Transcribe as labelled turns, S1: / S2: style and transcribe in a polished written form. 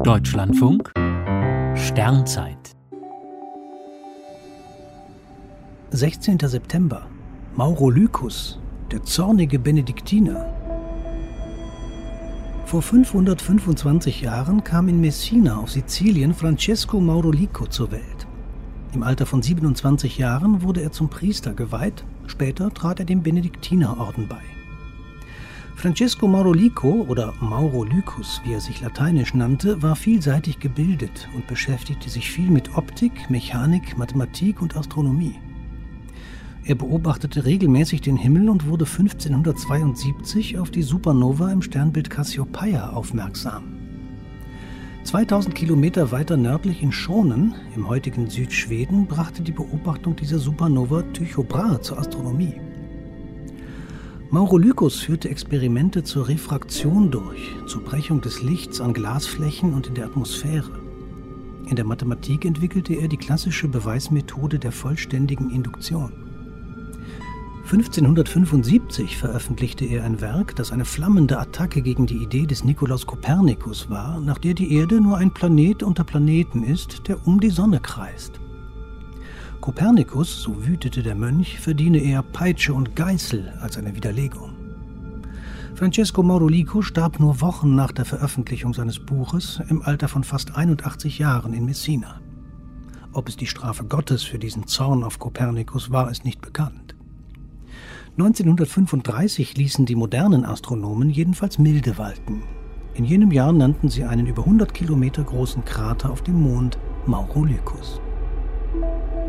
S1: Deutschlandfunk Sternzeit
S2: 16. September. Maurolycus, der zornige Benediktiner. Vor 525 Jahren kam in Messina auf Sizilien Francesco Maurolyco zur Welt. Im Alter von 27 Jahren wurde er zum Priester geweiht, später trat er dem Benediktinerorden bei. Francesco Maurolyco oder Maurolycus, wie er sich lateinisch nannte, war vielseitig gebildet und beschäftigte sich viel mit Optik, Mechanik, Mathematik und Astronomie. Er beobachtete regelmäßig den Himmel und wurde 1572 auf die Supernova im Sternbild Cassiopeia aufmerksam. 2000 Kilometer weiter nördlich in Schonen, im heutigen Südschweden, brachte die Beobachtung dieser Supernova Tycho Brahe zur Astronomie. Maurolycus führte Experimente zur Refraktion durch, zur Brechung des Lichts an Glasflächen und in der Atmosphäre. In der Mathematik entwickelte er die klassische Beweismethode der vollständigen Induktion. 1575 veröffentlichte er ein Werk, das eine flammende Attacke gegen die Idee des Nikolaus Kopernikus war, nach der die Erde nur ein Planet unter Planeten ist, der um die Sonne kreist. Kopernikus, so wütete der Mönch, verdiene eher Peitsche und Geißel als eine Widerlegung. Francesco Maurolyco starb nur Wochen nach der Veröffentlichung seines Buches im Alter von fast 81 Jahren in Messina. Ob es die Strafe Gottes für diesen Zorn auf Kopernikus war, ist nicht bekannt. 1935 ließen die modernen Astronomen jedenfalls Milde walten. In jenem Jahr nannten sie einen über 100 Kilometer großen Krater auf dem Mond Maurolycus.